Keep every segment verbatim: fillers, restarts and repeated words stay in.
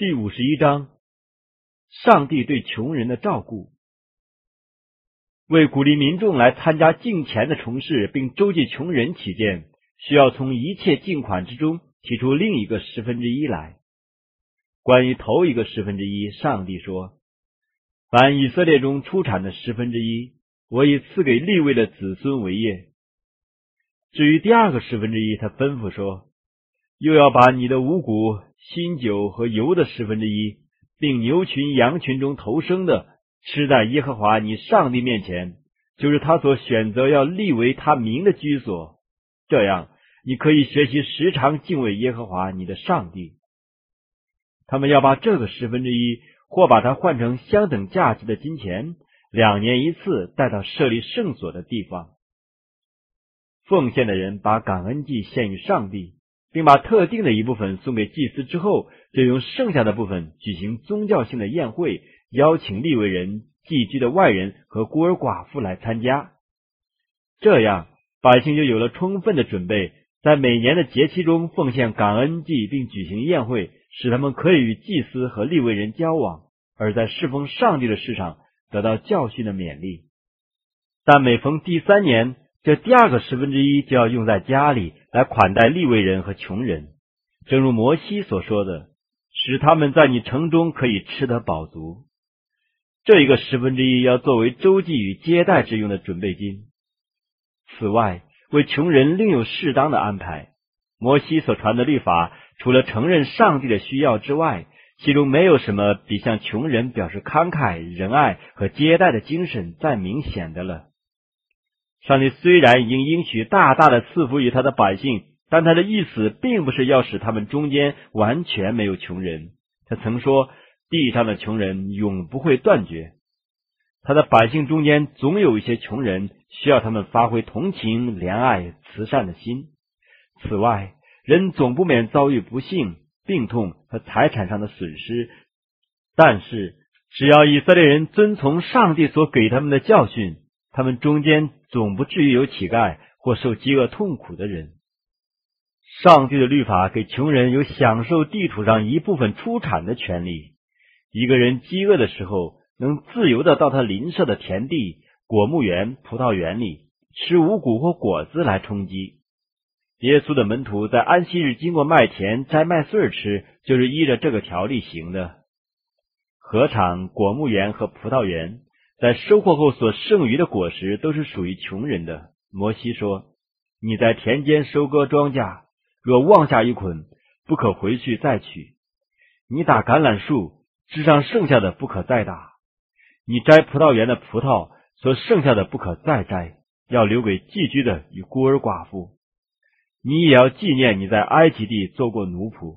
第五十一章，上帝对穷人的照顾。为鼓励民众来参加敬钱的从事并周济穷人起见，需要从一切敬款之中提出另一个十分之一来。关于头一个十分之一，上帝说：凡以色列中出产的十分之一，我已赐给利未的子孙为业。至于第二个十分之一，他吩咐说：又要把你的五谷、新酒和油的十分之一，并牛群、羊群中头生的，吃在耶和华你上帝面前，就是他所选择要立为他名的居所。这样，你可以学习时常敬畏耶和华你的上帝。他们要把这个十分之一，或把它换成相等价值的金钱，两年一次带到设立圣所的地方。奉献的人把感恩祭献于上帝，并把特定的一部分送给祭司之后，就用剩下的部分举行宗教性的宴会，邀请利未人、寄居的外人和孤儿寡妇来参加。这样，百姓就有了充分的准备，在每年的节期中奉献感恩祭，并举行宴会，使他们可以与祭司和利未人交往，而在侍奉上帝的事上得到教训的勉励。但每逢第三年，这第二个十分之一就要用在家里，来款待利未人和穷人，正如摩西所说的，使他们在你城中可以吃得饱足。这一个十分之一要作为周济与接待之用的准备金。此外，为穷人另有适当的安排。摩西所传的律法，除了承认上帝的需要之外，其中没有什么比向穷人表示慷慨、仁爱和接待的精神再明显的了。上帝虽然已经应许大大的赐福于他的百姓，但他的意思并不是要使他们中间完全没有穷人。他曾说，地上的穷人永不会断绝。他的百姓中间总有一些穷人，需要他们发挥同情、怜爱、慈善的心。此外，人总不免遭遇不幸、病痛和财产上的损失，但是只要以色列人遵从上帝所给他们的教训，他们中间总不至于有乞丐或受饥饿痛苦的人。上帝的律法给穷人有享受地土上一部分出产的权利。一个人饥饿的时候，能自由的到他邻舍的田地、果木园、葡萄园里吃五谷或果子来充饥。耶稣的门徒在安息日经过麦田摘麦穗吃，就是依着这个条例行的。禾场、果木园和葡萄园在收获后所剩余的果实都是属于穷人的。摩西说，你在田间收割庄稼，若忘下一捆，不可回去再取。你打橄榄树，枝上剩下的不可再打。你摘葡萄园的葡萄，所剩下的不可再摘，要留给寄居的与孤儿寡妇。你也要纪念你在埃及地做过奴仆。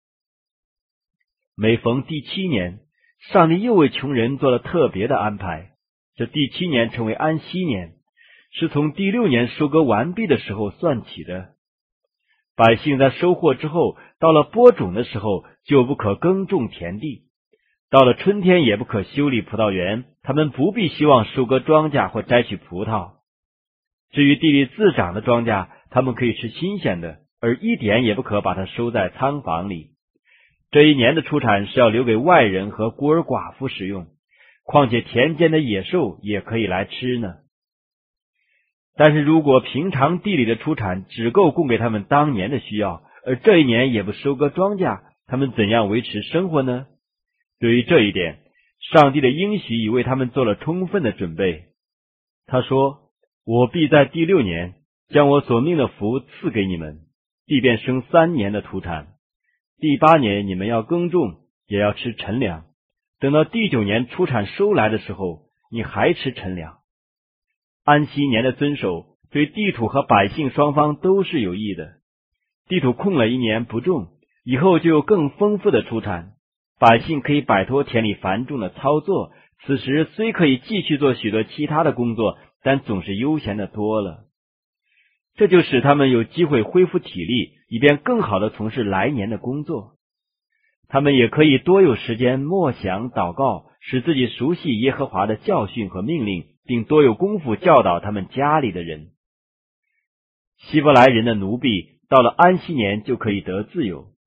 每逢第七年，上帝又为穷人做了特别的安排。这第七年称为安息年，是从第六年收割完毕的时候算起的。百姓在收获之后，到了播种的时候，就不可耕种田地。到了春天也不可修理葡萄园，他们不必希望收割庄稼或摘取葡萄。至于地里自长的庄稼，他们可以吃新鲜的，而一点也不可把它收在仓房里。这一年的出产是要留给外人和孤儿寡妇使用，况且田间的野兽也可以来吃呢。但是如果平常地里的出产只够供给他们当年的需要，而这一年也不收割庄稼，他们怎样维持生活呢？对于这一点，上帝的应许已为他们做了充分的准备。他说，我必在第六年将我所命的福赐给你们，地便生三年的土产。第八年你们要耕种，也要吃陈粮。等到第九年出产收来的时候，你还吃陈粮。安息年的遵守对地土和百姓双方都是有益的。地土空了一年不种，以后就有更丰富的出产，百姓可以摆脱田里繁重的操作，此时虽可以继续做许多其他的工作，但总是悠闲的多了。这就使他们有机会恢复体力，以便更好的从事来年的工作。他们也可以多有时间默想祷告，使自己熟悉耶和华的教训和命令，并多有功夫教导他们家里的人。希伯来人的奴婢到了安息年就可以得自由。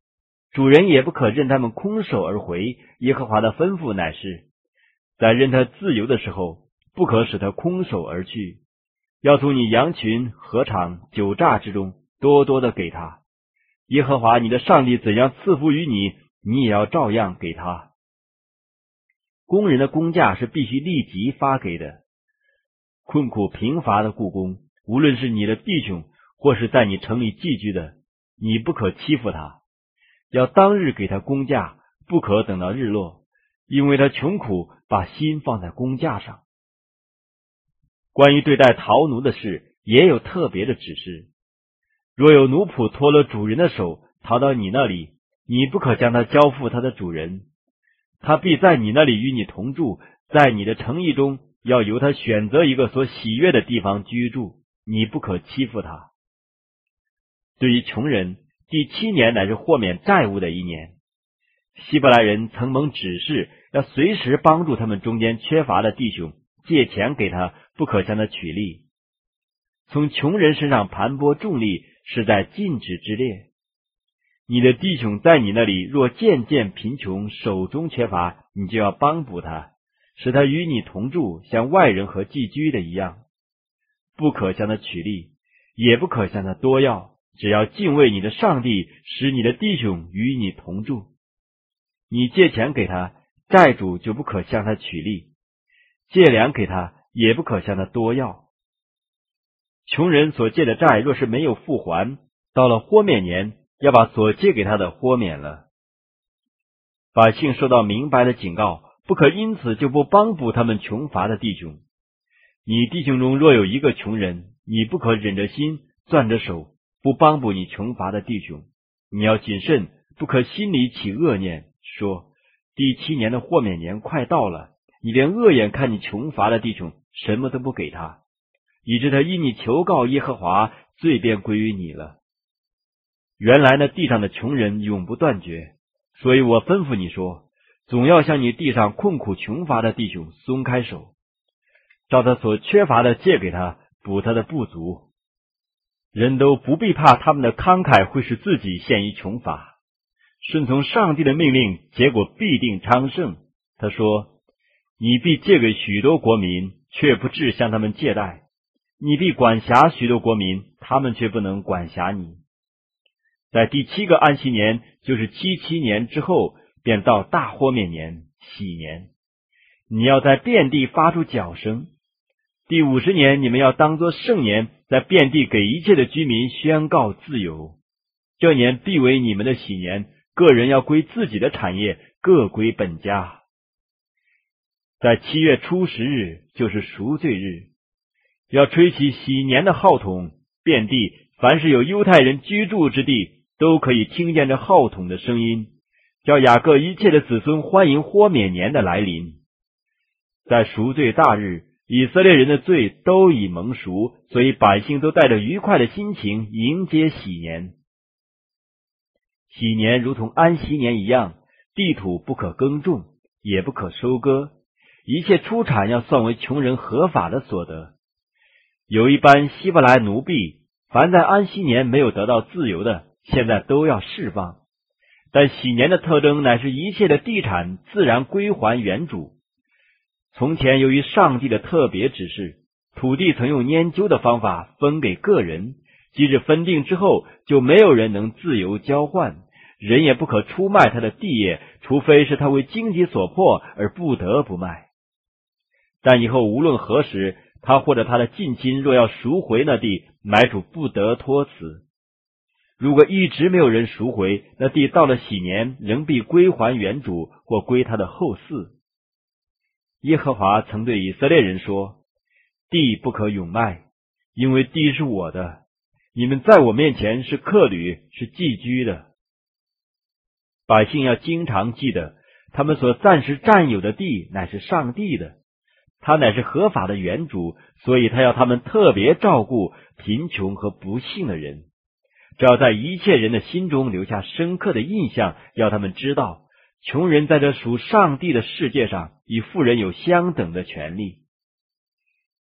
主人也不可任他们空手而回。耶和华的吩咐乃是，在任他自由的时候，不可使他空手而去，要从你羊群、禾场、酒榨之中多多的给他。耶和华你的上帝怎样赐福于你，你也要照样给他。工人的工价是必须立即发给的。困苦贫乏的雇工，无论是你的弟兄或是在你城里寄居的，你不可欺负他，要当日给他工价，不可等到日落，因为他穷苦，把心放在工价上。关于对待逃奴的事，也有特别的指示。若有奴仆脱了主人的手，逃到你那里，你不可将他交付他的主人，他必在你那里与你同住，在你的城邑中，要由他选择一个所喜悦的地方居住，你不可欺负他。对于穷人，第七年乃是豁免债务的一年。希伯来人曾蒙指示，要随时帮助他们中间缺乏的弟兄，借钱给他，不可向他取利。从穷人身上盘剥重利，是在禁止之列。你的弟兄在你那里若渐渐贫穷，手中缺乏，你就要帮补他，使他与你同住，像外人和寄居的一样。不可向他取利，也不可向他多要，只要敬畏你的上帝，使你的弟兄与你同住。你借钱给他，债主就不可向他取利；借粮给他，也不可向他多要。穷人所借的债若是没有付还，到了豁免年，要把所借给他的豁免了。百姓受到明白的警告，不可因此就不帮补他们穷乏的弟兄。你弟兄中若有一个穷人，你不可忍着心，攥着手，不帮补你穷乏的弟兄。你要谨慎，不可心里起恶念，说第七年的豁免年快到了，你连恶眼看你穷乏的弟兄，什么都不给他，以致他因你求告耶和华，罪便归于你了。原来那地上的穷人永不断绝，所以我吩咐你说，总要向你地上困苦穷乏的弟兄松开手，照他所缺乏的借给他，补他的不足。人都不必怕他们的慷慨会使自己陷于穷乏，顺从上帝的命令，结果必定昌盛。他说，你必借给许多国民，却不致向他们借贷；你必管辖许多国民，他们却不能管辖你。在第七个安息年，就是七七年之后，便到大豁免年，喜年。你要在遍地发出角声。第五十年，你们要当作圣年，在遍地给一切的居民宣告自由。这年必为你们的喜年，个人要归自己的产业，各归本家。在七月初十日，就是赎罪日，要吹起喜年的号筒，遍地凡是有犹太人居住之地，都可以听见这号筒的声音，叫雅各一切的子孙欢迎豁免年的来临。在赎罪大日，以色列人的罪都已蒙赎，所以百姓都带着愉快的心情迎接喜年。喜年如同安息年一样，地土不可耕种，也不可收割，一切出产要算为穷人合法的所得。有一般希伯来奴婢，凡在安息年没有得到自由的，现在都要释放。但喜年的特征乃是一切的地产自然归还原主。从前由于上帝的特别指示，土地曾用拈阄的方法分给个人，即日分定之后，就没有人能自由交换，人也不可出卖他的地业，除非是他为经济所迫而不得不卖。但以后无论何时，他或者他的近亲若要赎回那地，买主不得托辞。如果一直没有人赎回，那地到了喜年，仍必归还原主，或归他的后嗣。耶和华曾对以色列人说，地不可永卖，因为地是我的，你们在我面前是客旅，是寄居的。百姓要经常记得，他们所暂时占有的地乃是上帝的，他乃是合法的原主，所以他要他们特别照顾贫穷和不幸的人，只要在一切人的心中留下深刻的印象，要他们知道，穷人在这属上帝的世界上，与富人有相等的权利。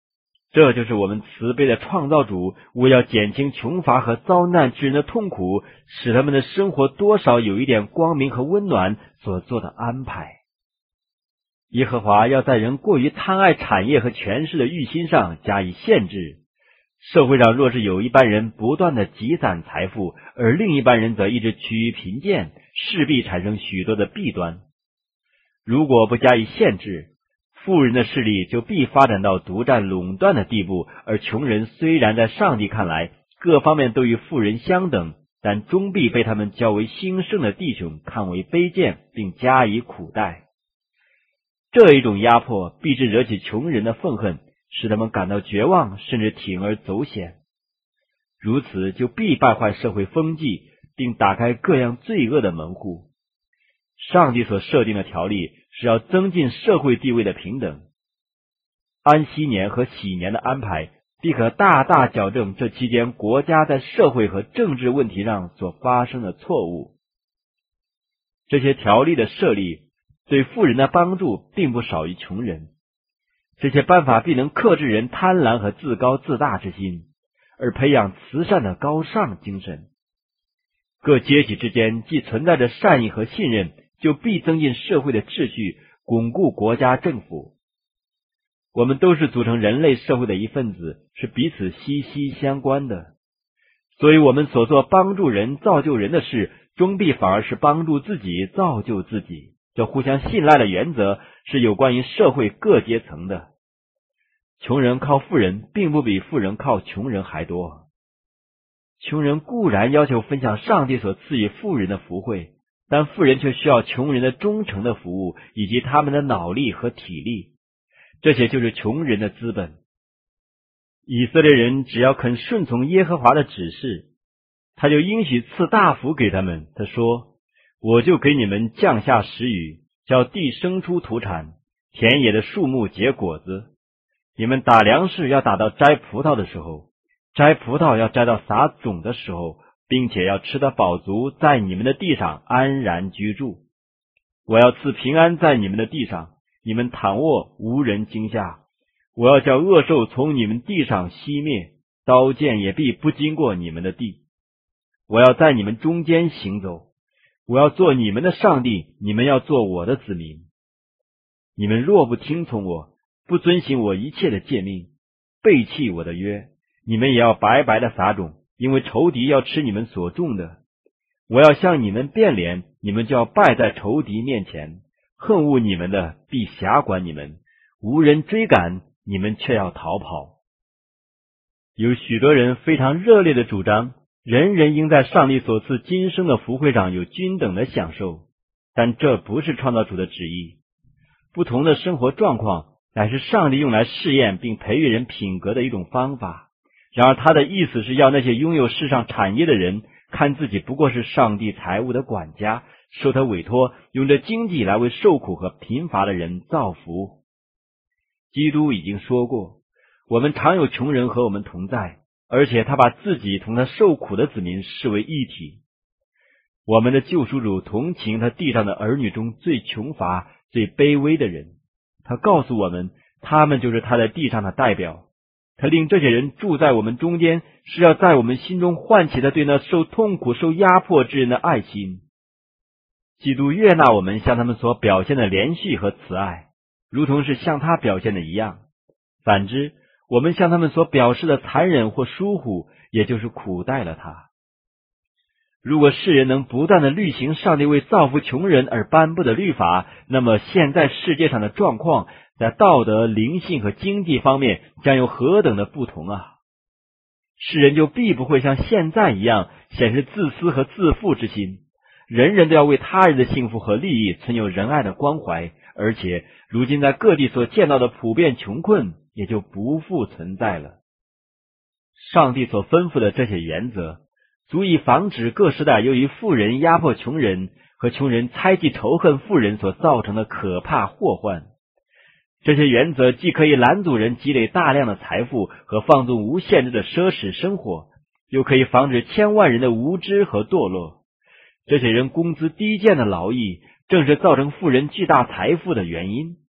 这就是我们慈悲的创造主为要减轻穷乏和遭难之人的痛苦，使他们的生活多少有一点光明和温暖所做的安排。耶和华要在人过于贪爱产业和权势的欲心上加以限制。社会上若是有一般人不断的积攒财富，而另一般人则一直趋于贫贱，势必产生许多的弊端。如果不加以限制，富人的势力就必发展到独占垄断的地步，而穷人虽然在上帝看来各方面都与富人相等，但终必被他们较为兴盛的弟兄看为卑贱，并加以苦待。这一种压迫必致惹起穷人的愤恨，使他们感到绝望，甚至铤而走险。如此就必败坏社会风气，并打开各样罪恶的门户。上帝所设定的条例是要增进社会地位的平等。安息年和喜年的安排必可大大矫正这期间国家在社会和政治问题上所发生的错误。这些条例的设立对富人的帮助并不少于穷人。这些办法必能克制人贪婪和自高自大之心，而培养慈善的高尚精神。各阶级之间既存在着善意和信任，就必增进社会的秩序，巩固国家政府。我们都是组成人类社会的一份子，是彼此息息相关的。所以我们所做帮助人、造就人的事，终必反而是帮助自己、造就自己。这互相信赖的原则是有关于社会各阶层的。穷人靠富人，并不比富人靠穷人还多。穷人固然要求分享上帝所赐予富人的福惠，但富人却需要穷人的忠诚的服务，以及他们的脑力和体力。这些就是穷人的资本。以色列人只要肯顺从耶和华的指示，他就应许赐大福给他们。他说，我就给你们降下时雨，叫地生出土产，田野的树木结果子。你们打粮食要打到摘葡萄的时候，摘葡萄要摘到撒种的时候，并且要吃得饱足，在你们的地上安然居住。我要赐平安在你们的地上，你们躺卧无人惊吓。我要叫恶兽从你们地上熄灭，刀剑也必不经过你们的地。我要在你们中间行走，我要做你们的上帝，你们要做我的子民。你们若不听从我，不遵行我一切的诫命，背弃我的约，你们也要白白的撒种，因为仇敌要吃你们所种的。我要向你们变脸，你们就要败在仇敌面前。恨恶你们的必辖管你们，无人追赶，你们却要逃跑。有许多人非常热烈的主张，人人应在上帝所赐今生的福惠上有均等的享受，但这不是创造主的旨意。不同的生活状况乃是上帝用来试验并培育人品格的一种方法。然而他的意思是要那些拥有世上产业的人看自己不过是上帝财物的管家，受他委托用这经济来为受苦和贫乏的人造福。基督已经说过，我们常有穷人和我们同在，而且他把自己同他受苦的子民视为一体。我们的救赎主同情他地上的儿女中最穷乏、最卑微的人，他告诉我们，他们就是他在地上的代表。他令这些人住在我们中间，是要在我们心中唤起他对那受痛苦、受压迫之人的爱心。基督悦纳我们向他们所表现的怜恤和慈爱，如同是向他表现的一样。反之，我们向他们所表示的残忍或疏忽，也就是苦待了他。如果世人能不断的履行上帝为造福穷人而颁布的律法，那么现在世界上的状况在道德、灵性和经济方面将有何等的不同啊！世人就必不会像现在一样显示自私和自负之心，人人都要为他人的幸福和利益存有仁爱的关怀，而且如今在各地所见到的普遍穷困也就不复存在了。上帝所吩咐的这些原则足以防止各时代由于富人压迫穷人和穷人猜忌仇恨富人所造成的可怕祸患。这些原则既可以拦阻人积累大量的财富和放纵无限制的奢侈生活，又可以防止千万人的无知和堕落。这些人工资低贱的劳役正是造成富人巨大财富的原因。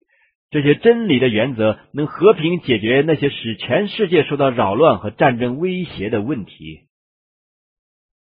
这些真理的原则能和平解决那些使全世界受到扰乱和战争威胁的问题。